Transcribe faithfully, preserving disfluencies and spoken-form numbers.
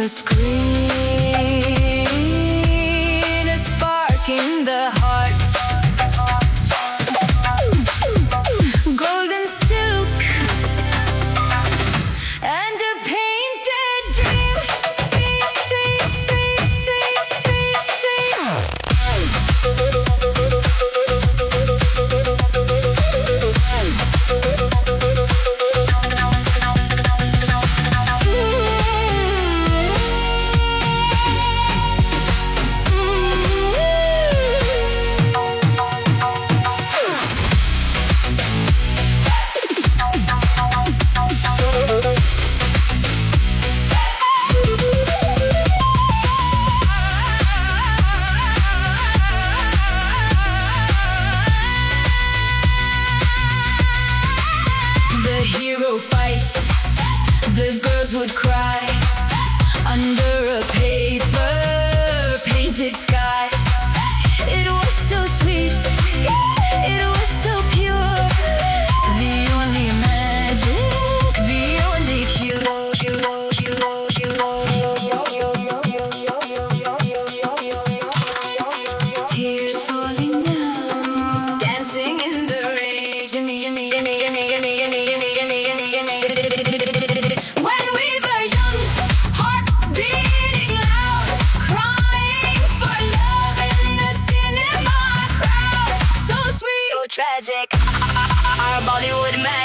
the screen, a spark in the heart. Golden silk and a painted dream. The hero fights, the girls would cry under a paper painted sky. It was so sweet, it was so pure. The only magic, the only cure, cure, cure, cure. Tears falling down, dancing in the rain. Jimmy, Jimmy, Jimmy, Jimmy, Jimmy, Jimmy, Jimmy, Jimmy, Jimmy, Jimmy. When we were young, hearts beating loud, crying for love in the cinema crowd. So sweet, so tragic, our Bollywood man.